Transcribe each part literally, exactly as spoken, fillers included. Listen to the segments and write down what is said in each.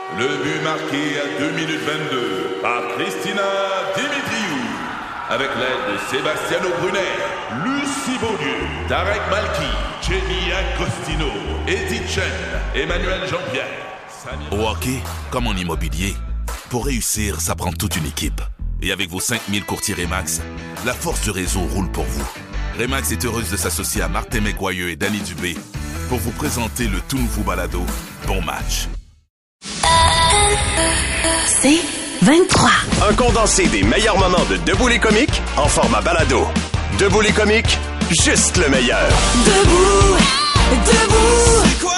Le but marqué à deux minutes vingt-deux par Christina Dimitriou. Avec l'aide de Sebastiano Brunet, Lucie Beaulieu, Tarek Malki, Jenny Agostino, Eddie Chen, Emmanuel Jean-Pierre. Samir... Au hockey, comme en immobilier, pour réussir, ça prend toute une équipe. Et avec vos cinq mille courtiers Remax, la force du réseau roule pour vous. Remax est heureuse de s'associer à Martin McGuire et Danny Dubé pour vous présenter le tout nouveau balado Bon Match. C'est vingt-trois. Un condensé des meilleurs moments de Debout les comiques en format balado. Debout les comiques, juste le meilleur. Debout, debout, c'est quoi?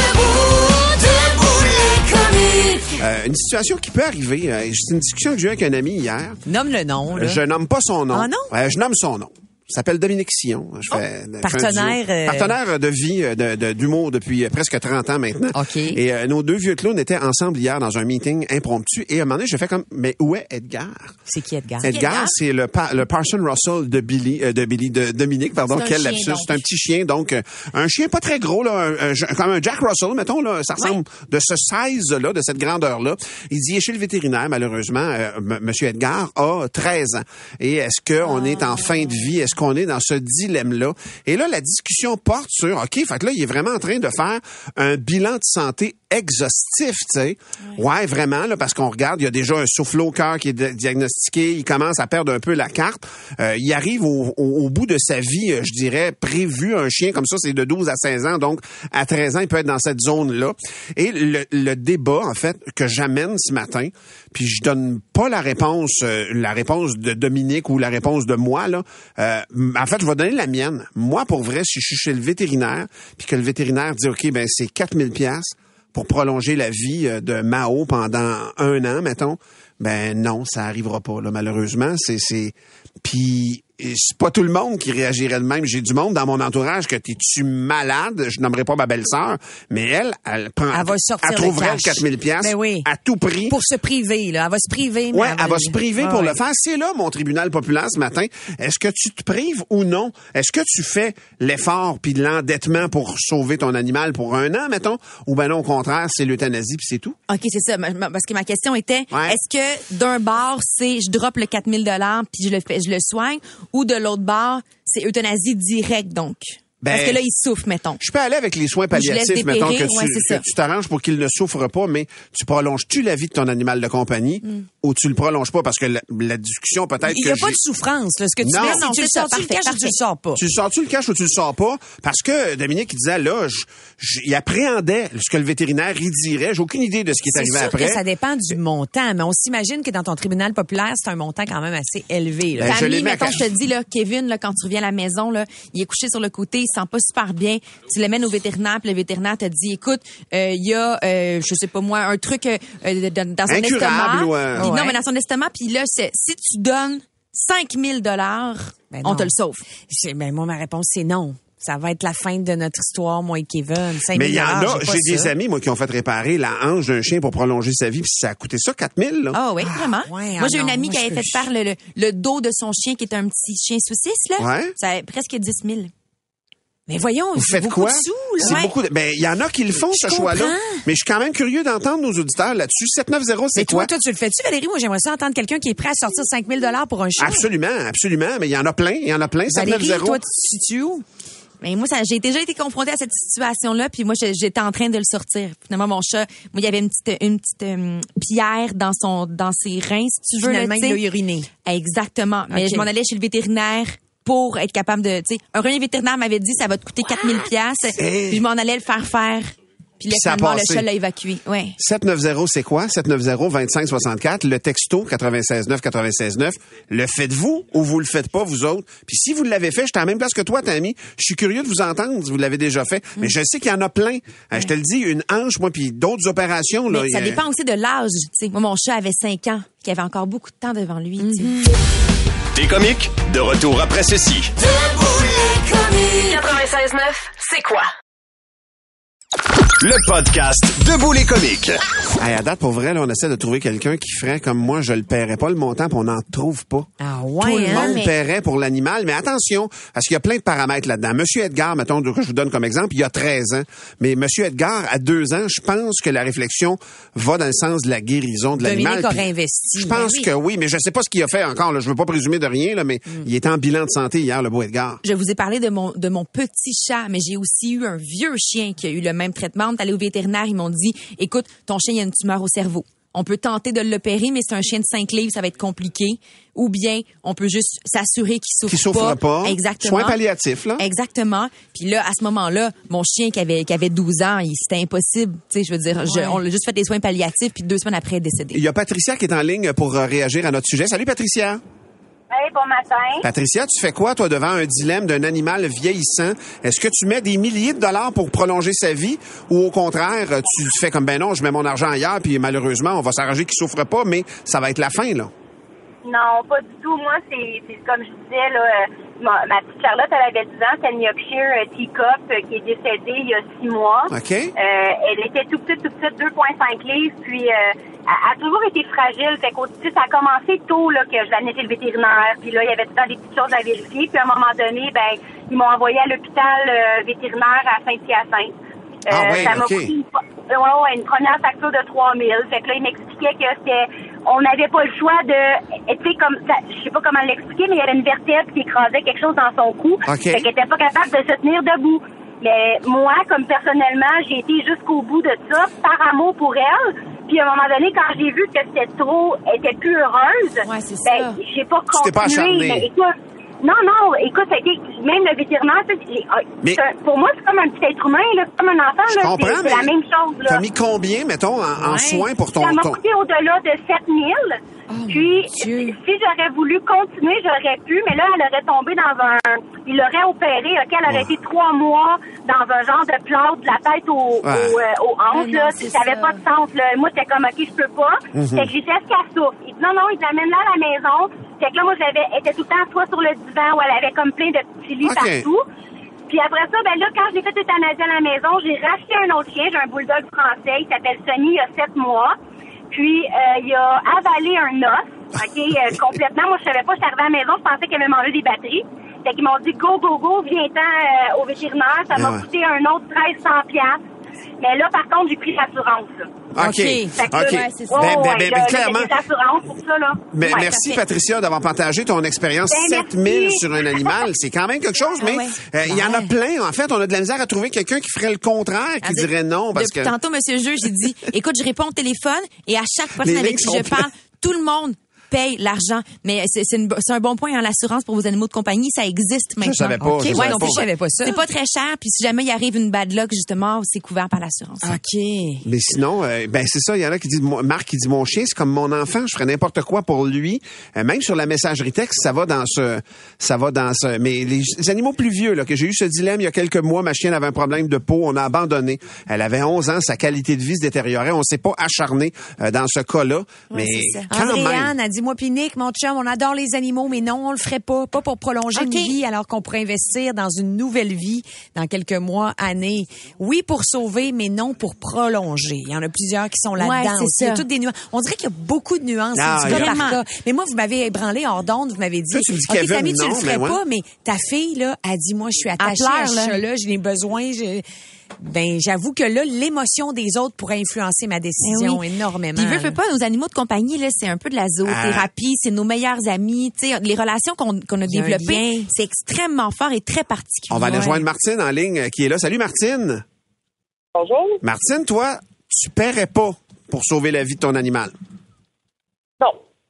Debout, debout les comiques. Euh, une situation qui peut arriver. Euh, c'est une discussion que j'ai eue avec un ami hier. Nomme le nom, là. Je nomme pas son nom. Ah non? Euh, je nomme son nom. Il s'appelle Dominique Sillon. Je fais, oh, partenaire, euh... partenaire de vie, de, de, d'humour depuis presque trente ans maintenant. OK. Et euh, nos deux vieux clowns étaient ensemble hier dans un meeting impromptu. Et à un moment donné, j'ai fait comme, mais où est Edgar? C'est qui Edgar? Edgar, Edgar? c'est le, le Parson Russell de Billy, euh, de Billy, de Dominique, pardon. Quel lapsus. C'est un petit chien, donc euh, un chien pas très gros, là, un, un, comme un Jack Russell, mettons, là. Ça ressemble ouais. de ce size-là, de cette grandeur-là. Il dit, il est chez le vétérinaire, malheureusement. Euh, M- Monsieur Edgar a treize ans. Et est-ce qu'on ah. est en fin de vie? Est-ce qu'on est dans ce dilemme-là? Et là, la discussion porte sur, OK, fait que là, il est vraiment en train de faire un bilan de santé exhaustif, tu sais. Oui. Ouais, vraiment, là, parce qu'on regarde, il y a déjà un souffle au cœur qui est diagnostiqué, il commence à perdre un peu la carte. Euh, il arrive au, au, au bout de sa vie, je dirais, prévu. Un chien comme ça, c'est de douze à seize ans, donc à treize ans, il peut être dans cette zone-là. Et le, le débat, en fait, que j'amène ce matin, puis je donne pas la réponse, euh, la réponse de Dominique ou la réponse de moi, là. Euh, en fait, je vais donner la mienne. Moi, pour vrai, si je suis chez le vétérinaire, puis que le vétérinaire dit, OK, ben c'est quatre mille piastres pour prolonger la vie de Mao pendant un an, mettons, ben non, ça arrivera pas, là, malheureusement. C'est, c'est... Puis c'est pas tout le monde qui réagirait de même. J'ai du monde dans mon entourage que t'es-tu malade? Je nommerai pas ma belle-sœur, mais elle, elle prend, elle va sortir elle trouverait le le quatre mille piastres ben oui. à tout prix. Pour se priver, là. Elle va se priver. Ouais, elle, elle va se priver ah, pour ouais. le faire. C'est là mon tribunal populaire ce matin. Est-ce que tu te prives ou non? Est-ce que tu fais l'effort puis l'endettement pour sauver ton animal pour un an, mettons? Ou ben non, au contraire, c'est l'euthanasie puis c'est tout? OK, c'est ça. Parce que ma question était, ouais. est-ce que d'un bord, c'est je drop le quatre mille dollars puis je le fais, je le soigne, ou de l'autre bord, c'est euthanasie directe, donc? Ben, parce que là, il souffre, mettons. Je peux aller avec les soins palliatifs, mettons, que tu, ouais, que tu t'arranges pour qu'il ne souffre pas, mais tu prolonges-tu la vie de ton animal de compagnie mm. ou tu le prolonges pas? Parce que la, la discussion, peut-être il que n'y a pas j'ai... de souffrance, là. Ce que tu non, mets, non, tu le ça, sors, tu le caches ou tu le sors pas? Tu le sors-tu le caches ou tu le sors pas? Parce que Dominique, il disait, là, je, je, il appréhendait ce que le vétérinaire y dirait. J'ai aucune idée de ce qui est, c'est arrivé sûr après. Que ça dépend du montant, mais on s'imagine que dans ton tribunal populaire, c'est un montant quand même assez élevé, là. Ben, Famille, mettons, je te dis, là, Kevin, là, quand tu reviens à la maison, là, il est couché sur le côté, il sent pas super bien. Tu l'amènes au vétérinaire, puis le vétérinaire te dit, écoute, il euh, y a, euh, je sais pas moi, un truc euh, dans, dans son incurable, estomac. Ouais. Puis, ouais. non, mais dans son estomac, puis là, c'est, si tu donnes cinq mille dollars, ben on te le sauve. Ben moi, ma réponse, c'est non. Ça va être la fin de notre histoire, moi et Kevin. Mais il y en a, j'ai, j'ai des ça. amis, moi, qui ont fait réparer la hanche d'un chien pour prolonger sa vie, puis ça a coûté ça quatre mille, là. Ah oui, vraiment. Ah, ouais, moi, ah j'ai non, une amie moi, qui avait fait faire le, le, le dos de son chien, qui est un petit chien saucisse, là. Ouais. Ça a presque dix mille. Mais voyons, vous faites quoi? De sous, là. C'est ouais. beaucoup de... Ben, il y en a qui le font, je ce choix-là. comprends. Mais je suis quand même curieux d'entendre nos auditeurs là-dessus. sept neuf zéro, c'est mais quoi? toi, toi, tu le fais-tu, Valérie? Moi, j'aimerais ça entendre quelqu'un qui est prêt à sortir cinq mille dollars pour un chien. Absolument, absolument. Mais il y en a plein, il y en a plein. sept neuf zéro. Valérie, toi, tu te situes où? Mais moi, ça, j'ai déjà été confrontée à cette situation-là, puis moi, j'étais en train de le sortir. Finalement, mon chat, moi, il y avait une petite, une petite euh, pierre dans son, dans ses reins, si tu veux. Finalement, là, il a uriné. Exactement. Mais okay. je m'en allais chez le vétérinaire pour être capable de, tu sais, un réunion vétérinaire m'avait dit, ça va te coûter quatre mille piastres. Hey. Puis je m'en allais le faire faire. Puis là, finalement, le chat l'a évacué. Ouais. sept neuf zéro, c'est quoi? sept neuf zéro, vingt-cinq soixante-quatre. Le texto, quatre-vingt-seize neuf, quatre-vingt-seize neuf. Le faites-vous ou vous le faites pas, vous autres? Puis si vous l'avez fait, j'étais à la même place que toi, Tammy. Je suis curieux de vous entendre si vous l'avez déjà fait. Mm. Mais je sais qu'il y en a plein. Mm. Je te le dis, une hanche, moi, puis d'autres opérations. Là, mais ça a... dépend aussi de l'âge. Tu sais, moi, mon chat avait cinq ans, qui avait encore beaucoup de temps devant lui. Mm-hmm. Des comiques, de retour après ceci. Debout les comiques. quatre-vingt-seize neuf, c'est quoi? Le podcast Debout les comiques. Hey, à date, pour vrai, là, on essaie de trouver quelqu'un qui ferait comme moi, je le paierais pas le montant, puis on n'en trouve pas. Ah Tout ouais, le hein, monde mais- paierait pour l'animal, mais attention, parce qu'il y a plein de paramètres là-dedans. Monsieur Edgar, mettons, que je vous donne comme exemple, il y a treize ans. Mais Monsieur Edgar, à deux ans, je pense que la réflexion va dans le sens de la guérison de l'animal. Dominique Puis aurait investi. Je pense Ben oui. que oui, mais je sais pas ce qu'il a fait encore. Là. Je veux pas présumer de rien, là, mais Mm. il était en bilan de santé hier, le beau Edgar. Je vous ai parlé de mon de mon petit chat, mais j'ai aussi eu un vieux chien qui a eu le même traitement. On est allé au vétérinaire, ils m'ont dit, écoute, ton chien il a une tumeur au cerveau. On peut tenter de l'opérer, mais c'est un chien de cinq livres, ça va être compliqué. Ou bien, on peut juste s'assurer qu'il souffre Qui souffre pas. Exactement. Soins palliatifs, là. Exactement. Puis là, à ce moment-là, mon chien qui avait qui avait douze ans, il c'était impossible. Tu sais, je veux dire, je- Ouais. on l'a juste fait des soins palliatifs, puis deux semaines après, elle est décédée. Il y a Patricia qui est en ligne pour euh, réagir à notre sujet. Salut, Patricia. Hey, bon matin. Patricia, tu fais quoi, toi, devant un dilemme d'un animal vieillissant? Est-ce que tu mets des milliers de dollars pour prolonger sa vie ou au contraire, tu fais comme, ben non, je mets mon argent ailleurs puis malheureusement, on va s'arranger qu'il souffre pas, mais ça va être la fin, là? Non, pas du tout. Moi, c'est c'est comme je disais, là, euh, ma, ma petite Charlotte, elle avait dix ans, c'est une Yorkshire euh, Teacup euh, qui est décédée il y a six mois. OK. Euh, elle était tout petite, tout petite, deux virgule cinq livres, puis euh, elle a toujours été fragile. Fait qu'au tu sais, ça a commencé tôt là, que je l'amenais chez le vétérinaire, puis là, il y avait tout le temps des petites choses à vérifier, puis à un moment donné, ben, ils m'ont envoyé à l'hôpital euh, vétérinaire à Saint-Hyacinthe. Euh, Ah ouais, ça m'a OK. coûté une, ouais, ouais, une première facture de trois mille. Fait que là, il m'expliquait que c'était, on n'avait pas le choix de, tu sais, comme, ça, je sais pas comment l'expliquer, mais il y avait une vertèbre qui écrasait quelque chose dans son cou. OK. Fait qu'elle était pas capable de se tenir debout. Mais moi, comme personnellement, j'ai été jusqu'au bout de ça, par amour pour elle. Puis à un moment donné, quand j'ai vu que c'était trop, elle était plus heureuse, Ouais, c'est ben, ça. j'ai pas Tu t'es pas acharnée. continué. Mais écoute, non, non, écoute, ça a été, même le vétérinaire, tu sais, j'ai- ah, Mais- c'est un- pour moi, c'est comme un petit être humain, là, c'est comme un enfant, Je là, comprends, c'est, c'est mais la même chose. Là. t'as mis combien, mettons, en, en Ouais. soins pour ton... Ça m'a ton... coûté au-delà de sept mille. Puis, Dieu. si j'aurais voulu continuer, j'aurais pu, mais là, elle aurait tombé dans un... Il l'aurait opéré, OK? Elle aurait été trois mois dans un genre de plâtre de la tête au, Ouais. au, euh, aux hanches, Ah non, là. c'est Ça avait ça. pas de sens, là. Moi, j'étais comme, OK, je peux pas. Fait que j'ai fait ce qu'elle souffre. Il dit, non, non, il l'amène là à la maison. Fait que là, moi, j'avais, elle était tout le temps soit sur le divan où elle avait comme plein de petits lits OK. partout. Puis après ça, ben là, quand je l'ai fait euthanasier à la maison, j'ai racheté un autre chien. J'ai un bulldog français. Il s'appelle Sonny, il y a sept mois. Puis, euh, il a avalé un os, OK, euh, complètement. Moi, je savais pas, je suis arrivée à la maison, je pensais qu'il avait mangé des batteries. Fait qu'ils m'ont dit, go, go, go, viens-t'en euh, au vétérinaire. Ça Ah m'a ouais. coûté un autre treize cents piastres. Mais là, par contre, j'ai pris l'assurance, là. OK. OK. Fait que OK. là, Ouais, c'est ça. ouais, Ben, ben, ouais, ben, là, ben, là, clairement. j'ai des assurances pour ça, là. Ben, Ouais, merci, parfait. Patricia, d'avoir partagé ton expérience. Ben, sept mille merci. sur un animal, c'est quand même quelque chose, Ah mais ouais. euh, il y en a Ouais. plein. En fait, on a de la misère à trouver quelqu'un qui ferait le contraire, qui Ah, de- dirait non, parce Depuis que... tantôt, Monsieur le juge, j'ai dit, écoute, je réponds au téléphone et à chaque Les personne avec lignes qui sont je parle, tout le monde paye l'argent. Mais c'est c'est une bo- c'est un bon point, hein, l'assurance pour vos animaux de compagnie, ça existe maintenant. savais pas, OK, je ouais, savais non pas. plus, je savais pas ça. C'est pas très cher, puis si jamais il arrive une bad luck, justement, c'est couvert par l'assurance. OK. Mais sinon, euh, ben c'est ça. Il y en a qui disent, moi- Marc qui dit, mon chien, c'est comme mon enfant. Je ferais n'importe quoi pour lui. Euh, même sur la messagerie texte, ça va dans ce, ça va dans ce. Mais les, les animaux plus vieux, là, que j'ai eu ce dilemme il y a quelques mois, ma chienne avait un problème de peau, on a abandonné. Elle avait onze ans, sa qualité de vie se détériorait. On s'est pas acharné euh, dans ce cas-là, mais c'est ça. quand Andréane même. a dit, moi puis Nick, mon chum, on adore les animaux, mais non, on le ferait pas. Pas pour prolonger OK. une vie, alors qu'on pourrait investir dans une nouvelle vie dans quelques mois, années. Oui, pour sauver, mais non pour prolonger. Il y en a plusieurs qui sont là-dedans Ouais, c'est aussi. Il y a ça. toutes des nuances. On dirait qu'il y a beaucoup de nuances. Ah, c'est du cas vraiment. par cas. Mais moi, vous m'avez ébranlé hors d'onde, vous m'avez dit, Toi, tu me dis, OK, Kevin, Tammy, tu non, le ferais mais ouais. pas, mais ta fille, là, a dit, moi, je suis attachée pleure, à ce là. chat-là, j'ai des besoins, je... Ben, j'avoue que là, l'émotion des autres pourrait influencer ma décision Eh oui. énormément. Puis veut, là. veut pas, nos animaux de compagnie, là, c'est un peu de la zoothérapie, c'est nos meilleurs amis, tu sais, les relations qu'on qu'on a Il y a un lien. développées, c'est extrêmement fort et très particulier. On va aller Ouais. joindre Martine en ligne euh, qui est là. Salut Martine. Bonjour. Martine, toi, tu paierais pas pour sauver la vie de ton animal. Non.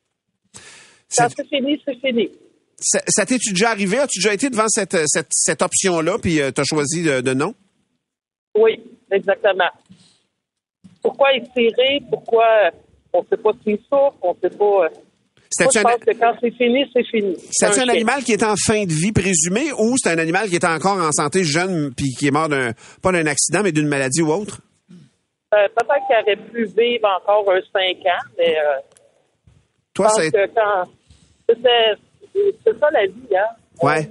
C'est- Quand c'est fini, c'est fini. Ça, ça t'es-tu déjà arrivé? As-tu déjà été devant cette, cette, cette option-là, puis tu as choisi de, de non? Oui, exactement. Pourquoi étirer? Pourquoi euh, on ne sait pas s'il souffre? On ne sait pas. euh, Moi, C'était-tu je un, pense que quand c'est fini, c'est fini. c'était-tu un chien. animal qui était en fin de vie présumée ou c'était un animal qui était encore en santé jeune puis qui est mort d'un, pas d'un accident, mais d'une maladie ou autre? Euh, peut-être qu'il aurait pu vivre encore un cinq ans, mais euh, je Toi, pense c'est... que quand. C'était, c'est ça la vie, hein? Ouais.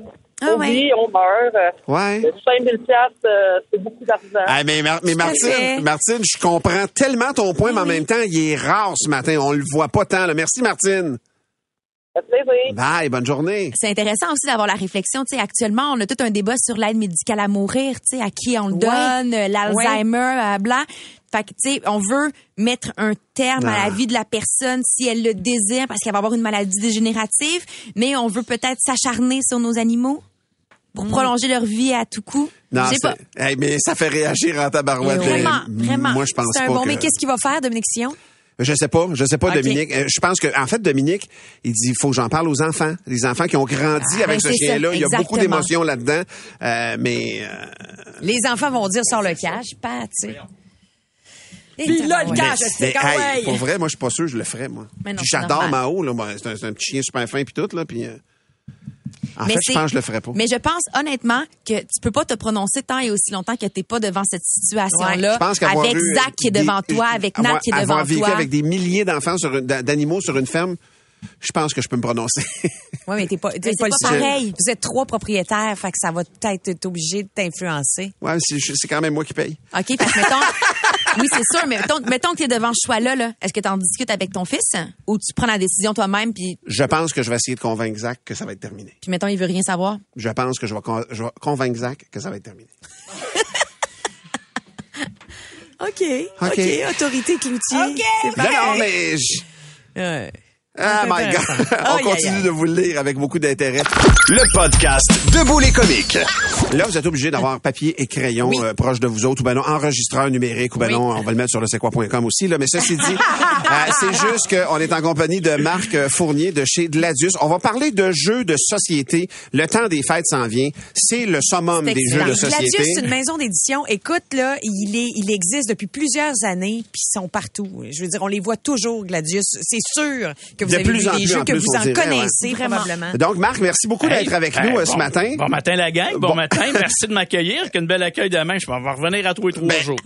Ah, on ouais. vit, on meurt. Euh, Ouais. cinq mille piastres, euh, c'est beaucoup d'argent. Ah, mais, Mar- mais Tout à fait. Martine, Martine, je comprends tellement ton point, mais en Oui. même temps, il est rare ce matin. On le voit pas tant. Là. Merci, Martine. Ça fait plaisir. Bye, bonne journée. C'est intéressant aussi d'avoir la réflexion. Tu sais, actuellement, on a tout un débat sur l'aide médicale à mourir, tu sais, à qui on le Ouais. donne, euh, l'Alzheimer, bla. Fait que, tu sais, on veut mettre un terme à Ah. la vie de la personne si elle le désire parce qu'elle va avoir une maladie dégénérative, mais on veut peut-être s'acharner sur nos animaux pour prolonger leur vie à tout coup. Non, Je sais c'est- pas. Hey, mais ça fait réagir en tabarouette. Et vraiment, Mais vraiment. Moi, je pense C'est un pas bon, que... mais qu'est-ce qu'il va faire, Dominique Sillon? Je sais pas, je sais pas, Ok. Dominique. Euh, Je pense que, en fait, Dominique, il dit, il faut que j'en parle aux enfants. Les enfants qui ont grandi Ah, avec ben, ce c'est chien-là. ça, Il y a beaucoup exactement. d'émotions là-dedans. Euh, mais, euh, Les enfants vont dire sors le cash, pas, tu sais. Et Puis là, le tabarouette. cash, mais, c'est quand hey, même. pour vrai, moi, je suis pas sûr que je le ferais, moi. Mais non, Puis c'est j'adore normal. Mao, là. Moi, c'est un, c'est un petit chien super fin puis tout, là. Puis, euh, en Mais fait, je c'est- pense que je le ferais pas. Mais je pense honnêtement que tu peux pas te prononcer tant et aussi longtemps que t'es pas devant cette situation-là. Je pense qu'avoir avec eu Zach qui est des- devant toi, avec Nat avoir- qui est devant avoir vécu toi. avec des milliers d'enfants sur une- d'a- d'animaux sur une ferme, je pense que je peux me prononcer. Ouais, mais t'es pas, t'es Mais c'est pas le pas seul. pareil. Vous êtes trois propriétaires, fait que ça va peut-être être obligé de t'influencer. Ouais, c'est c'est quand même moi qui paye. OK, fait que mettons... oui, c'est sûr, mais mettons, mettons que tu es devant ce choix-là, là. Est-ce que tu en discutes avec ton fils ou tu prends la décision toi-même puis, Je pense que je vais essayer de convaincre Zach que ça va être terminé. puis mettons, il veut rien savoir? Je pense que je vais, con- je vais convaincre Zach que ça va être terminé. OK. OK. OK. Autorité Cloutier. OK. C'est Non, pareil. non, mais... je- Ouais. Ah, my God. On Aïe, continue aïe, aïe. de vous le lire avec beaucoup d'intérêt. Le podcast Debout les comiques. Là, vous êtes obligé d'avoir papier et crayon Oui. euh, proche de vous autres, ou ben non, enregistreur numérique, ou ben Oui. non, on va le mettre sur le c'est quoi point com aussi. Là. Mais ceci dit, euh, c'est juste qu'on est en compagnie de Marc euh, Fournier de chez Gladius. On va parler de jeux de société. Le temps des fêtes s'en vient. C'est le summum C'est des jeux de excitant. société. Gladius, c'est une maison d'édition. Écoute, là, il est, il existe depuis plusieurs années, puis ils sont partout. Je veux dire, on les voit toujours, Gladius. C'est sûr que vous De avez plus vu en des plus, jeux en que plus, vous on en dirait, connaissez, ouais. probablement. Donc, Marc, merci beaucoup Hey, d'être avec hey, nous euh, bon- ce matin. Bon matin, la gang. Bon, Bon. matin. Merci de m'accueillir. Qu'un bel accueil demain. Je vais revenir à tous les trois Ben, jours.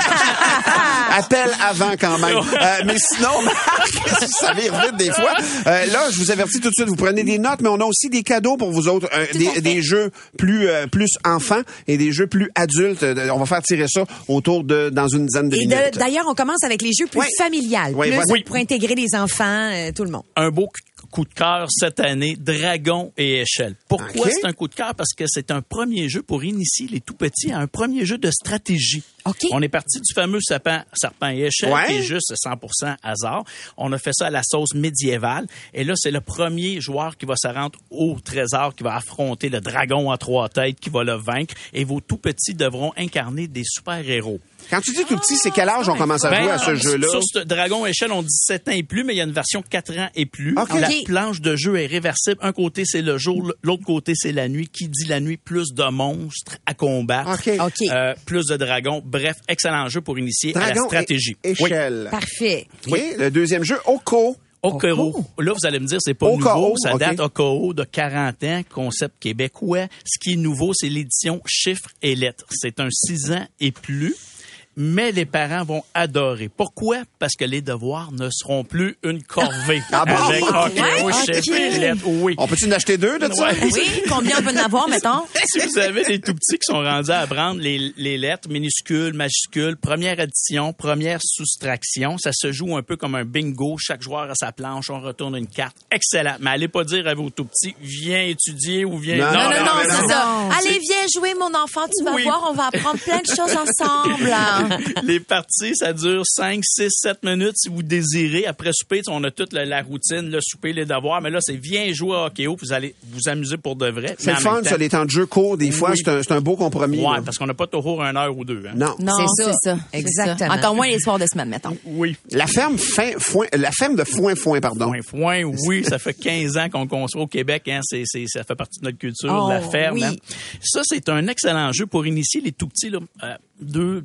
Appel avant quand même. Euh, mais sinon, Marc, ça vire vite des fois. Euh, là, je vous avertis tout de suite, vous prenez des notes, mais on a aussi des cadeaux pour vous autres. Euh, Tout à des, fait. des jeux plus euh, plus enfants et des jeux plus adultes. Euh, On va faire tirer ça autour de dans une dizaine de Et de- minutes. d'ailleurs, on commence avec les jeux plus Oui. familiales, Oui, plus voilà. Oui. pour intégrer les enfants, euh, tout le monde. Un beau coup de cœur cette année, Dragon et Échelle. Pourquoi OK. c'est un coup de cœur? Parce que c'est un premier jeu pour initier les tout-petits à un premier jeu de stratégie. OK. On est parti du fameux serpent, serpent et échelle, Ouais. qui est juste cent pour cent hasard. On a fait ça à la sauce médiévale. Et là, c'est le premier joueur qui va se rendre au trésor, qui va affronter le dragon à trois têtes, qui va le vaincre. Et vos tout-petits devront incarner des super-héros. Quand tu dis tout petit, c'est quel âge on commence à Ben, jouer à ce jeu-là? Sur ce Dragon Échelle, on dit sept ans et plus, mais il y a une version quatre ans et plus. OK. La OK. planche de jeu est réversible. Un côté, c'est le jour, l'autre côté, c'est la nuit. Qui dit la nuit, plus de monstres à combattre. OK. OK. Euh, plus de dragons. Bref, excellent jeu pour initier à Dragon la stratégie. et échelle. Parfait. OK. Le deuxième jeu, Oko. Okoro. Là, vous allez me dire, c'est pas Okoro, nouveau. Ça OK. date Okoro de quarante ans, concept québécois. Ce qui est nouveau, c'est l'édition chiffres et lettres. C'est un six ans et plus. Mais les parents vont adorer. Pourquoi? Parce que les devoirs ne seront plus une corvée. Ah bon? Avec Okoro, Ouais? chiffres OK. et lettres. Oui. On peut-tu en acheter deux de ça? Ouais. Oui, combien on peut en avoir, mettons? Si vous avez des tout petits qui sont rendus à apprendre les, les lettres minuscules, majuscules, première addition, première soustraction, ça se joue un peu comme un bingo. Chaque joueur a sa planche, on retourne une carte. Excellent. Mais allez pas dire à vos tout petits, viens étudier ou viens... Non, Non, non, non, non, mais c'est non. ça. Non, Allez, viens jouer, mon enfant, tu vas Oui. voir, on va apprendre plein de choses ensemble. Les parties, ça dure cinq, six, sept minutes si vous désirez. Après souper, on a toute la, la routine, le souper, les devoirs. Mais là, c'est viens jouer à hockey, vous allez vous amuser pour de vrai. C'est Mais le en fun, même ça, temps- les temps de jeu courts, des fois, Oui. c'est un, c'est un beau compromis. Ouais, là. parce qu'on n'a pas toujours une heure ou deux. Hein. Non. Non, C'est c'est ça. ça. c'est Exactement. ça. Encore moins les soirs de semaine, mettons. Oui. La ferme fin, foin, la ferme de foin foin, pardon. Foin, foin, oui, ça fait quinze ans qu'on conçoit au Québec. Hein, c'est, c'est, ça fait partie de notre culture, Oh, la ferme. oui. hein. Ça, c'est un excellent jeu pour initier les tout petits. Là, euh, deux, euh, on,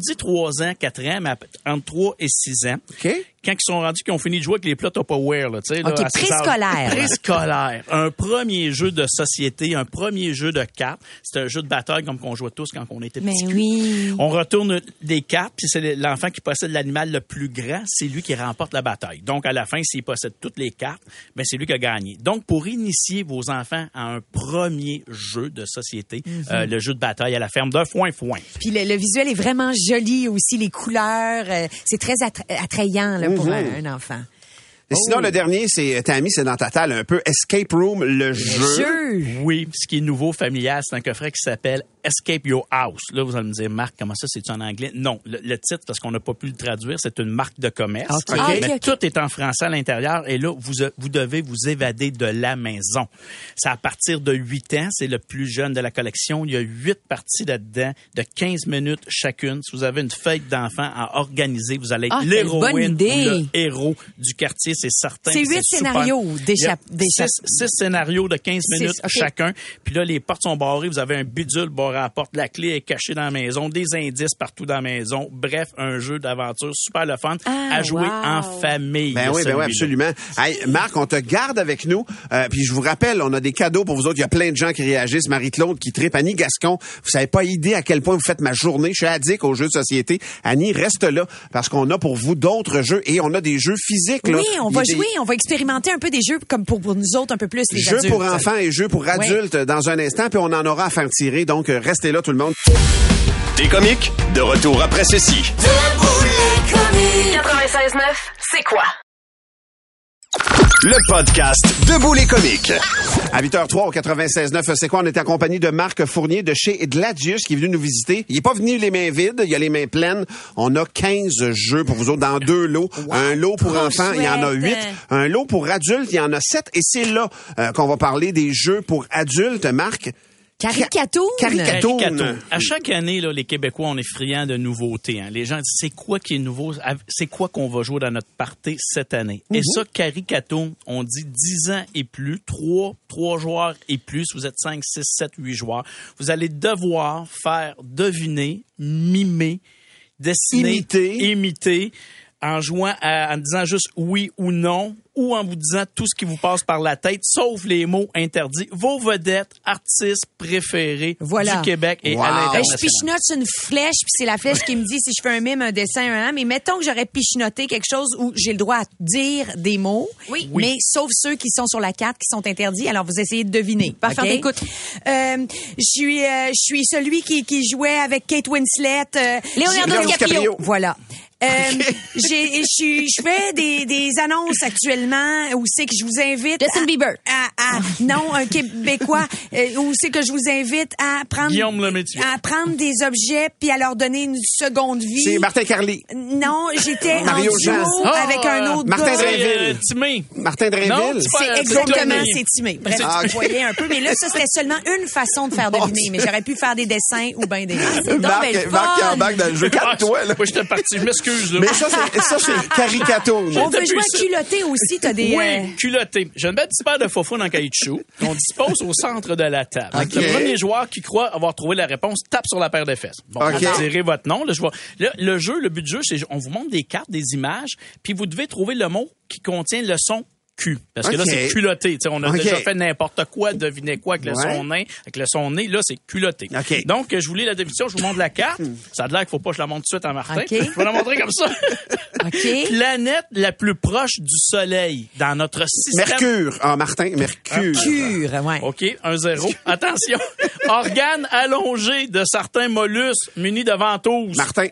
dit trois ans, quatre ans, mais entre trois et six ans. OK. Quand ils sont rendus, qu'ils ont fini de jouer avec les plats Tupperware, là, tu sais. OK, là, à ces préscolaire. âges- Préscolaire. Un premier jeu de société, un premier jeu de cartes. C'est un jeu de bataille comme qu'on jouait tous quand on était Mais petits. oui. On retourne des cartes, puis c'est l'enfant qui possède l'animal le plus grand, c'est lui qui remporte la bataille. Donc, à la fin, s'il possède toutes les cartes, ben c'est lui qui a gagné. Donc, pour initier vos enfants à un premier jeu de société, Mm-hmm. euh, le jeu de bataille à la ferme de foin-foin. Puis le, le visuel est vraiment joli aussi, les couleurs. euh, c'est très attra- attrayant là, pour Mhm. un, un enfant. Et sinon, le dernier, c'est, Tammy, c'est dans ta table un peu Escape Room, le jeu. Jeu. Oui, ce qui est nouveau, familial, c'est un coffret qui s'appelle Escape Your House. Là, vous allez me dire, Marc, comment ça, c'est-tu en anglais? Non, le, le titre, parce qu'on n'a pas pu le traduire, c'est une marque de commerce. OK. Ah, Mais OK, OK. tout est en français à l'intérieur et là, vous, vous devez vous évader de la maison. C'est à partir de huit ans, c'est le plus jeune de la collection. Il y a huit parties là-dedans de quinze minutes chacune. Si vous avez une fête d'enfant à organiser, vous allez être Ah, quelle bonne l'héroïne ou idée. le héros du quartier, c'est certain. C'est huit super. scénarios d'échappe- Il y a d'échappe- six- Six scénarios de quinze Six, minutes OK. chacun. Puis là, les portes sont barrées. Vous avez un bidule barré à la porte. La clé est cachée dans la maison. Des indices partout dans la maison. Bref, un jeu d'aventure super le fun Ah, à jouer wow. en famille. Ben oui, ben oui, celui-là. absolument. Hey, Marc, on te garde avec nous. Euh, puis je vous rappelle, on a des cadeaux pour vous autres. Il y a plein de gens qui réagissent. Marie-Claude qui tripe. Annie Gascon, vous savez pas idée à quel point vous faites ma journée. Je suis addict aux jeux de société. Annie, reste là parce qu'on a pour vous d'autres jeux et on a des jeux physiques. Là. Oui, on Il y a va des jouer, on va expérimenter un peu des jeux comme pour, pour nous autres, un peu plus les Jeux adultes. pour enfants et jeux pour adultes dans un instant, puis on en aura à faire tirer. Donc, euh, restez là, tout le monde. Des comiques, de retour après ceci. quatre-vingt-seize neuf, c'est quoi? Le podcast Debout les comiques. À huit heures trois au quatre-vingt-seize neuf, c'est quoi? On est en compagnie de Marc Fournier de chez Gladius qui est venu nous visiter. Il est pas venu les mains vides, il a les mains pleines. On a quinze jeux pour vous autres dans deux lots. Un lot pour Trop enfants, il y en a chouette. huit. Un lot pour adultes, il y en a sept. Et c'est là euh, qu'on va parler des jeux pour adultes, Marc. Caricatoon. Caricatoon. Caricato. À chaque année, là, les Québécois, on est friands de nouveautés. Hein. Les gens disent, c'est quoi qui est nouveau? C'est quoi qu'on va jouer dans notre party cette année? Et ça, Caricatoon, on dit dix ans et plus, trois, trois joueurs et plus. Vous êtes cinq, six, sept, huit joueurs. Vous allez devoir faire deviner, mimer, dessiner, Imiter. imiter, en jouant, à- en disant juste oui ou non, ou en vous disant tout ce qui vous passe par la tête, sauf les mots interdits. Vos vedettes, artistes préférés Voilà. du Québec et Wow. à Ben, l'international. je pichenote sur une flèche, puis c'est la flèche qui me dit si je fais un mime, un dessin, un an. Mais mettons que j'aurais pichenoté quelque chose où j'ai le droit à dire des mots. Oui. Mais sauf ceux qui sont sur la carte, qui sont interdits. Alors, vous essayez de deviner. Parfait, OK? on t'écoute. Euh, je suis, euh, je suis celui qui, qui jouait avec Kate Winslet. euh, Leonardo j'ai- DiCaprio. Voilà. Euh, j'ai, je suis, je fais des, des annonces actuellement où c'est que je vous invite Justin à, Bieber. à, à- non, un Québécois, euh, où c'est que je vous invite à prendre, Guillaume Lemaitre. à prendre des objets puis à leur donner une seconde vie. C'est Martin Carly. Non, j'étais en Mario duo Jean. Ah, avec un autre Martin gars. Drainville. C'est, euh, Timé. Martin Non, Drainville. c'est pas- C'est Euh, exactement, Claude c'est timé. Bref, Ah, vous ok. voyez un peu. Mais là, ça, c'était seulement une façon de faire deviner. Mais j'aurais pu faire des dessins ou bien des... Marc, ben le Marc qui fun. embarque dans le jeu. Calme-toi, là. Moi, j'étais parti. Je m'excuse, là. Mais ça, c'est, ça, c'est Caricatoon. On veut Depuis jouer à ça. culotté aussi. T'as des... Oui, euh, culotté. J'ai une belle petite paire de faux dans le caoutchouc qu'on dispose au centre de la table. OK. Le premier joueur qui croit avoir trouvé la réponse tape sur la paire de fesses. Bon, OK. vous direz votre nom. Là, je vois. Là, le jeu, le but du jeu, c'est on vous montre des cartes, des images, puis vous devez trouver le mot qui contient le son Q. Parce que là, OK. c'est culotté. Tu sais, on a OK. déjà fait n'importe quoi, devinez quoi avec le Ouais. son nez. Avec le son nez, là, c'est culotté. OK. Donc, je vous lis la définition, je vous montre la carte. Ça a l'air qu'il faut pas que je la montre tout de suite à Martin. OK. Je vais la montrer comme ça. OK. Planète la plus proche du Soleil dans notre système. Mercure. Ah, Martin, Mercure. Cure, ouais. OK, un zéro. Attention. Organes allongés de certains mollusques munis de ventouses. Martin.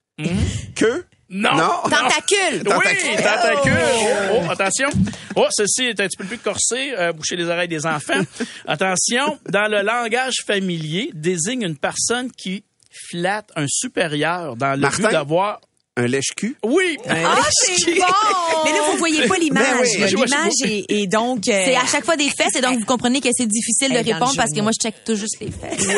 Que? Non. Non. Tentacule. Oui, Tentacule. tentacule. Oh, oh, attention. Oh, ceci est un petit peu plus corsé. Euh, boucher les oreilles des enfants. Attention. Dans le langage familier, désigne une personne qui flatte un supérieur dans le Martin? but d'avoir... Un lèche-cul? Oui! Ah, c'est bon! Mais là, vous voyez pas l'image. Ben oui. là. Je vois, L'image je vois. est, est donc... euh, C'est à chaque fois des fesses et donc vous comprenez que c'est difficile de Elle est dans répondre le parce jeu que de moi, je check tout juste les fesses.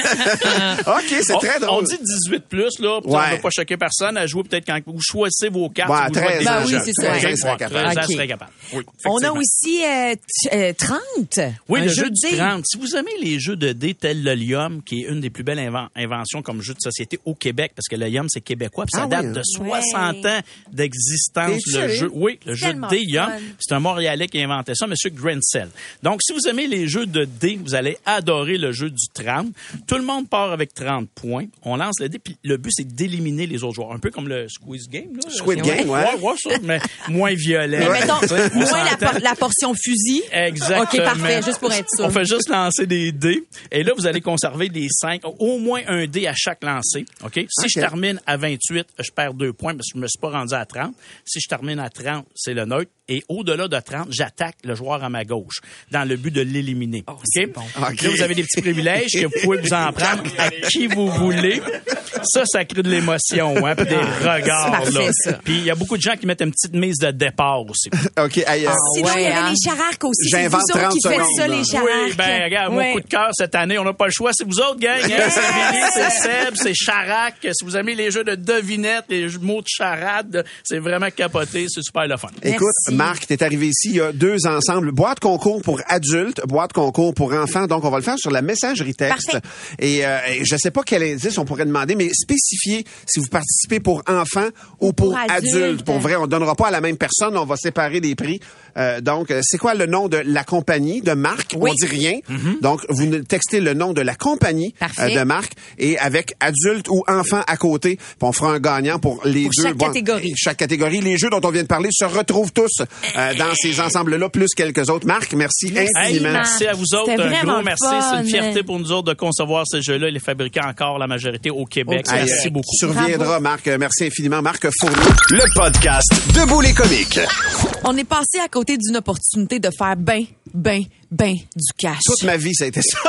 OK, c'est On, très drôle. on dit dix-huit plus, là. puis Ouais. On ne va pas choquer personne à jouer peut-être quand vous choisissez vos cartes. Ouais, si vous jouez treize avec ans, des Ben oui, jeunes. c'est ça. OK, treize serait ouais, capable. treize ans OK. serait capable. Oui, On a effectivement. aussi euh, t- euh, trente. Oui, un le jeu de du dés. trente. Si vous aimez les jeux de dés tels le Lium, qui est une des plus belles inven- inventions comme jeu de société au Québec, parce que le Lium, c'est québécois, puis ça Ah date oui, de hein? soixante ans d'existence, T'es-tu le sérieux? jeu. Oui, le jeu de Tellement dés Lium. fun. C'est un Montréalais qui a inventé ça, M. Grancel. Donc, si vous aimez les jeux de dés, vous allez adorer le jeu du trente. Tout le monde part avec trente points. On lance le dé, puis le but, c'est d'éliminer les autres joueurs. Un peu comme le Squeeze Game, là. Squid C'est- Game, ouais. Ouais, ouais, ça, mais moins violent. Mais mettons, Tu sais, on moins la, s'entend. por- la portion fusil. Exactement. OK, parfait, juste pour être sûr. On fait juste lancer des dés. Et là, vous allez conserver les cinq, au moins un dé à chaque lancer. OK? Si OK. je termine à vingt-huit, je perds deux points parce que je me suis pas rendu à trente. Si je termine à trente, c'est le neutre. Et au-delà de trente, j'attaque le joueur à ma gauche dans le but de l'éliminer. OK? OK. Là, vous avez des petits privilèges que vous pouvez vous en prendre à qui vous voulez. Ça, ça crée de l'émotion, hein, puis des regards. parfait, là. ça. Puis il y a beaucoup de gens qui mettent une petite mise de départ aussi. OK, hey, euh, Sinon, il y ouais, avait hein. les chararques aussi. C'est J'invente vous autres trente qui faites secondes, ça, là. les chararques. Oui, ben regarde, Ouais. mon coup de cœur cette année, on n'a pas le choix. C'est vous autres, gang. Hein? C'est Billy, c'est Seb, c'est Charac. Si vous aimez les jeux de devinettes, les jeux- mots de charade, c'est vraiment capoté. C'est super le fun. écoute, Merci. Marc, t'es arrivé ici, il y a deux ensembles. Boîte concours pour adultes, boîte concours pour enfants. Donc, on va le faire sur la messagerie texte. Parfait. Et, euh, et je sais pas quel indice on pourrait demander, mais spécifiez si vous participez pour enfants ou pour, pour adultes. adultes. Pour vrai, on donnera pas à la même personne, on va séparer les prix. Euh, donc, euh, c'est quoi le nom de la compagnie de Marc? Oui. On dit rien. Donc, vous nous textez le nom de la compagnie Parfait. euh, de Marc et avec adulte ou enfant à côté. Puis on fera un gagnant pour les Pour deux. chaque catégorie. Chaque catégorie. Les jeux dont on vient de parler se retrouvent tous euh, dans ces ensembles-là, plus quelques autres. Marc, merci, Hey, infiniment. merci à vous autres. C'était Un vraiment gros merci. fun. C'est une fierté pour nous autres de concevoir ces jeux-là et les fabriquer encore la majorité au Québec. Hey, Merci euh, beaucoup. Tu reviendras, Marc. Euh, Merci infiniment. Marc Fournier. Le podcast Debout les comiques. On est passé à côté d'une opportunité de faire ben, ben, ben du cash. Toute ma vie, ça a été ça.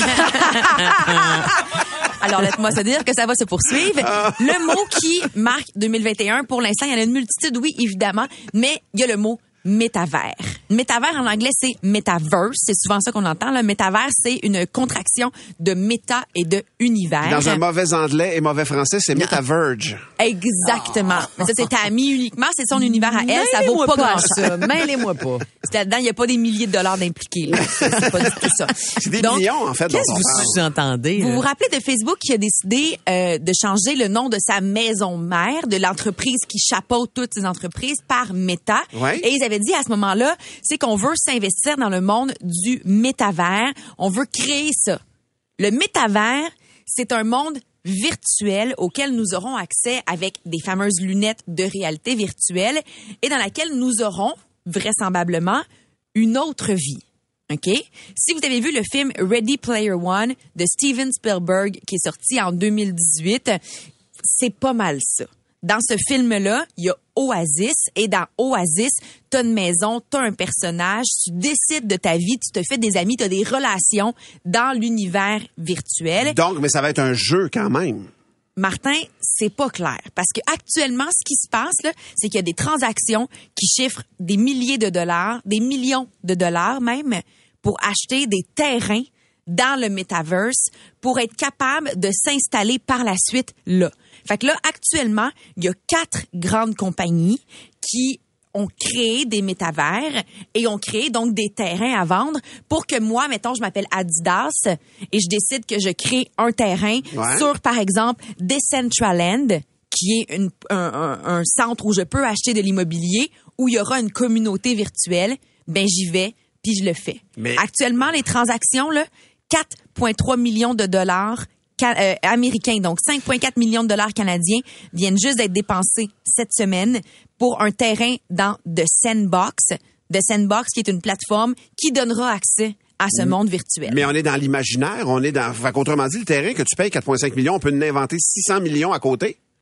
Alors, laisse-moi se dire que ça va se poursuivre. Le mot qui marque deux mille vingt et un, pour l'instant, il y en a une multitude, oui, évidemment, mais il y a le mot métavers. Métavers, en anglais, c'est metaverse. C'est souvent ça qu'on entend. Le métavers, c'est une contraction de méta et de univers. Dans un mauvais anglais et mauvais français, c'est Metaverge. Exactement. Ça, c'est ta amie uniquement. C'est son univers à elle. Ça vaut Mêlez-moi pas pas à grand-chose. ça. Mêlez-moi pas. C'est Là-dedans, il n'y a pas des milliers de dollars d'impliqués. là. C'est c'est pas du tout ça. C'est des Donc, millions, en fait, dont Qu'est-ce on que parle. vous sous-entendez? Vous là? vous rappelez de Facebook qui a décidé euh, de changer le nom de sa maison mère, de l'entreprise qui chapeaute toutes ces entreprises, par Meta. Ouais. Et ils avaient dit à ce moment-là, c'est qu'on veut s'investir dans le monde du métavers. On veut créer ça. Le métavers, c'est un monde virtuel auquel nous aurons accès avec des fameuses lunettes de réalité virtuelle et dans laquelle nous aurons, vraisemblablement, une autre vie. OK? Si vous avez vu le film Ready Player One de Steven Spielberg qui est sorti en deux mille dix-huit, c'est pas mal ça. Dans ce film-là, il y a Oasis et dans Oasis, t'as une maison, t'as un personnage, tu décides de ta vie, tu te fais des amis, t'as des relations dans l'univers virtuel. Donc, mais ça va être un jeu quand même. Martin, c'est pas clair. Parce que actuellement, ce qui se passe, là, c'est qu'il y a des transactions qui chiffrent des milliers de dollars, des millions de dollars même, pour acheter des terrains dans le metaverse pour être capable de s'installer par la suite là. Fait que là, actuellement, il y a quatre grandes compagnies qui ont créé des métavers et ont créé donc des terrains à vendre pour que moi, mettons, je m'appelle Adidas et je décide que je crée un terrain Ouais. sur, par exemple, Decentraland, qui est une, un, un, un centre où je peux acheter de l'immobilier, où il y aura une communauté virtuelle, ben j'y vais puis je le fais. Mais- Actuellement, les transactions, là, quatre virgule trois millions de dollars ca- euh, américains, donc cinq virgule quatre millions de dollars canadiens, viennent juste d'être dépensés cette semaine pour un terrain dans The Sandbox. The Sandbox, qui est une plateforme qui donnera accès à ce monde virtuel. Mais on est dans l'imaginaire, on est dans... Fait qu'autrement dit, le terrain que tu payes quatre virgule cinq millions, on peut en inventer six cents millions à côté.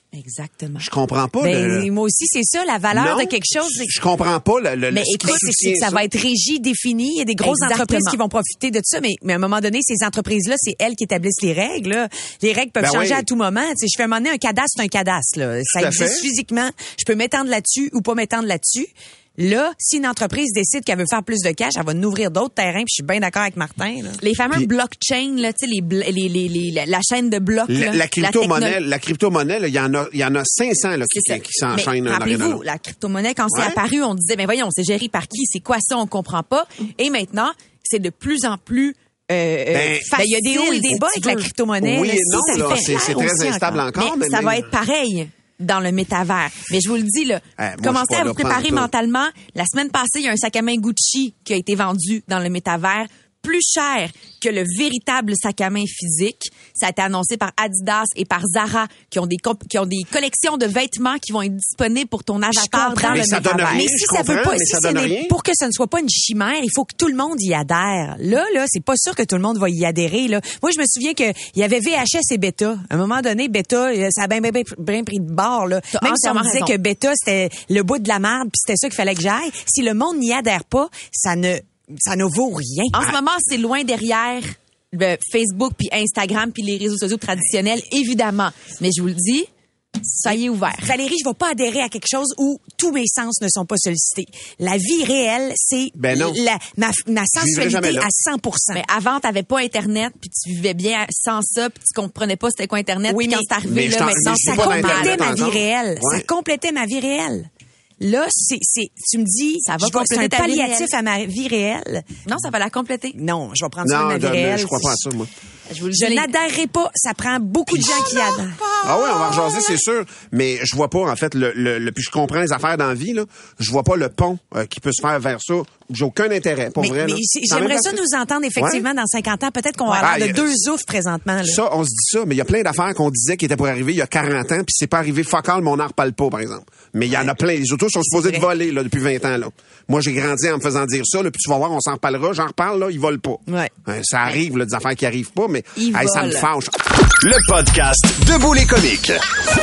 Exactement. Je comprends pas. Ben, le... moi aussi, c'est ça, la valeur non, de quelque chose. Je, je comprends pas le, le mais ce qui écoute, c'est soutient que ça, ça va être régi, défini. Il y a des grosses Exactement. entreprises qui vont profiter de ça, mais, mais à un moment donné, ces entreprises-là, c'est elles qui établissent les règles. Là. Les règles peuvent Ben changer oui. à tout moment. Tu sais, je fais un moment donné, un cadastre, c'est un cadastre. Là. Ça Tout à existe fait. physiquement. Je peux m'étendre là-dessus ou pas m'étendre là-dessus. Là, si une entreprise décide qu'elle veut faire plus de cash, elle va nous ouvrir d'autres terrains. Puis je suis bien d'accord avec Martin. Là. Les fameux Puis- blockchains, là, tu sais, les, bl- les, les, les, la- la chaîne de blocs. La, là, la crypto-monnaie, techno- la crypto-monnaie, là, il y en a, il y en a cinq cents là, qui, C'est ça. qui s'enchaînent. Mais un derrière rappelez-vous, l'autre. la crypto-monnaie, quand c'est Ouais. apparu, on disait, ben voyons, c'est géré par qui? C'est quoi ça? On comprend pas. Et maintenant, c'est de plus en plus euh, Ben, euh, Ben, il y a des hauts et facile, des bas si avec tu la veux. crypto-monnaie. Oui là, et si non, ça là, le fait c'est c'est clair très aussi instable encore. Mais, mais ça même- va être pareil dans le métavers. Mais je vous le dis, là, Eh, moi, je commencez suis pas à là vous préparer pantoute. mentalement. La semaine passée, il y a un sac à main Gucci qui a été vendu dans le métavers plus cher que le véritable sac à main physique. Ça a été annoncé par Adidas et par Zara qui ont des comp- qui ont des collections de vêtements qui vont être disponibles pour ton avatar comprends, dans mais le ça donne métavers. rien. Mais si je ça veut comprends, pas, mais si ça ce donne n'est- rien. pour que ce ne soit pas une chimère, il faut que tout le monde y adhère. Là, là, c'est pas sûr que tout le monde va y adhérer. Là. Moi, je me souviens que il y avait V H S et Beta. À un moment donné, Beta, euh, ça a bien, bien, bien, bien pris de bord. Là. T'as Même si on me entièrement disait raison. que Beta, c'était le bout de la merde, puis c'était ça qu'il fallait que j'aille. Si le monde n'y adhère pas, ça ne, ça ne vaut rien. En ce moment, c'est loin derrière le Facebook puis Instagram puis les réseaux sociaux traditionnels, évidemment. Mais je vous le dis, soyez ouverts. Valérie, je ne vais pas adhérer à quelque chose où tous mes sens ne sont pas sollicités. La vie réelle, c'est Ben non. la, ma, ma vivrai jamais sensualité là. à cent pour cent. Mais avant, t'avais pas Internet, puis tu vivais bien sans ça, puis tu comprenais pas c'était quoi Internet. Oui, puis quand mais- c'est arrivé, mais je là, t'en- maintenant, mais je ça suis pas dans complétait Internet ma vie encore. réelle. Ouais. Ça complétait ma vie réelle. Là, c'est, c'est, tu me dis, Ça va je vais- c'est compléter un ta vie palliatif réelle. à ma vie réelle. Non, ça va la compléter. Non, je vais prendre soin de Non, ma vie de- réelle. je crois pas à ça, moi. Je vous le Je dis. n'adhérerai pas. Ça prend beaucoup de gens qui y adhèrent. Ah ouais, on va rejaser, c'est sûr. Mais je vois pas, en fait, le, le, le- puis je comprends les affaires dans la vie, là. Je vois pas le pont euh, qui peut se faire vers ça. J'ai aucun intérêt, pour Mais, vrai. mais là. c'est- Dans la j'aimerais même ça place- nous entendre effectivement Ouais. dans cinquante ans. Peut-être qu'on va Ouais. avoir Ah, de y a- deux oufs présentement. Là. Ça, on se dit ça, mais il y a plein d'affaires qu'on disait qui étaient pour arriver il y a quarante ans, puis c'est pas arrivé fuck all, mais on n'en reparle pas, par exemple. Mais il y en a plein. Les autos sont supposés de vrai. voler, là, depuis vingt ans, là. Moi, j'ai grandi en me faisant dire ça, là, puis tu vas voir, on s'en reparlera, j'en reparle, là, ils volent pas. Ouais. Hein, ça arrive, là, des affaires qui arrivent pas, mais Ils hey, ça me volent. fâche. Le podcast Debout les comiques.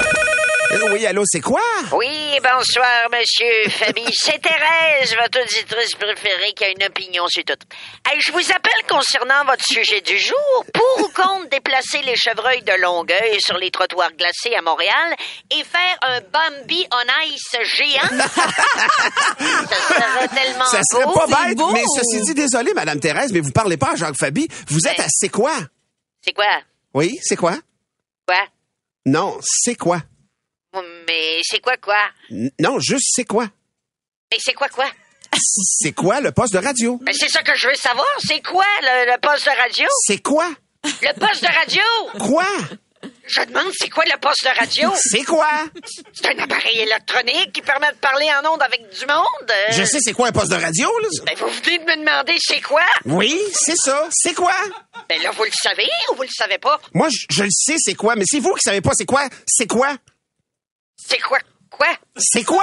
Eh oui, allô, c'est quoi? Oui, bonsoir, monsieur Fabi. C'est Thérèse, votre auditrice préférée, qui a une opinion sur tout. Hey, je vous appelle concernant votre sujet du jour. Pour ou contre déplacer les chevreuils de Longueuil sur les trottoirs glacés à Montréal et faire un Bambi on ice géant? Ça serait tellement Ça serait beau. pas c'est bête, beau. mais ceci dit, désolé, Madame Thérèse, mais vous parlez pas à Jacques Fabi. Vous êtes Ouais. à C'est quoi? C'est quoi? Oui, c'est quoi? Quoi? Non, c'est quoi? Mais c'est quoi, quoi? N- Non, juste c'est quoi? Mais c'est quoi, quoi? C'est quoi le poste de radio? Ben, c'est ça que je veux savoir. C'est quoi, le, le poste de radio? C'est quoi? Le poste de radio? Quoi? Je demande, c'est quoi le poste de radio? C'est quoi? C'est un appareil électronique qui permet de parler en ondes avec du monde. euh. Je sais c'est quoi un poste de radio, là? Ben, vous venez de me demander c'est quoi? Oui, c'est ça. C'est quoi? Ben là, vous le savez ou vous le savez pas? Moi, je, je le sais, c'est quoi, mais c'est vous qui savez pas c'est quoi. C'est quoi? C'est quoi? Quoi? C'est quoi?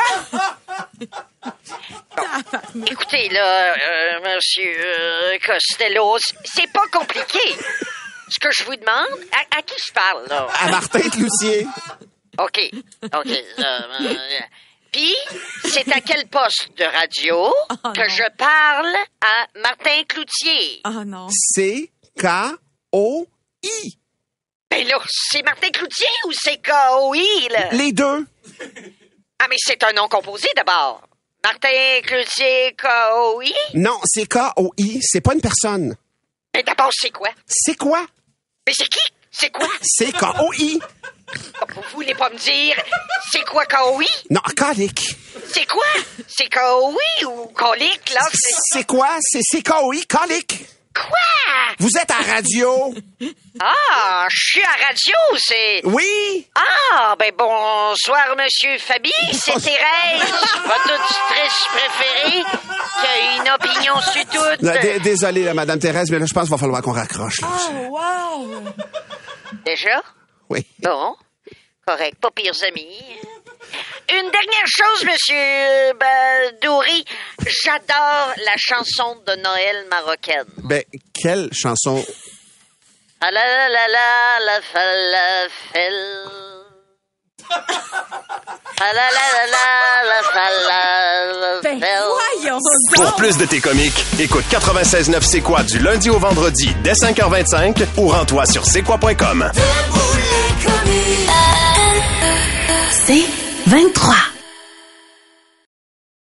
Écoutez, là, euh, monsieur euh, Costello, c- c'est pas compliqué. Ce que je vous demande, à, à qui je parle, là? À Martin Cloutier. OK. OK. euh, euh, Puis, c'est à quel poste de radio Oh, que non. je parle à Martin Cloutier? Oh non. C K O I. Ben là, c'est Martin Cloutier ou c'est K O I, là? Les deux. Ah, mais c'est un nom composé, d'abord. Martin Cloutier, K O I? Non, c'est K O I. C'est pas une personne. Mais d'abord, c'est quoi? C'est quoi? Mais c'est qui? C'est quoi? C'est K O I. Vous voulez pas me dire c'est quoi K O I? Non, colique. C'est quoi? C'est K O I ou colique, là? C'est C'est quoi? C'est C K O I, colique. quoi? Vous êtes à radio. Ah, je suis à radio, c'est... Oui. Ah, ben bonsoir, monsieur Fabi. C'est Thérèse, votre auditrice préférée, qui a une opinion sur tout. Là, d- Désolé, là, Madame Thérèse, mais là, je pense qu'il va falloir qu'on raccroche. Là. Oh, wow! Déjà? Oui. Bon, correct, pas pires amis. Une dernière chose, monsieur Badouri. J'adore la chanson de Noël marocaine. Ben, quelle chanson? Ah la la la la la falafel. Ben, voyons donc. Pour plus de tes comiques, écoute quatre-vingt-seize neuf C'est quoi du lundi au vendredi dès cinq heures vingt-cinq ou rends-toi sur c'est quoi point com. C'est vingt-trois.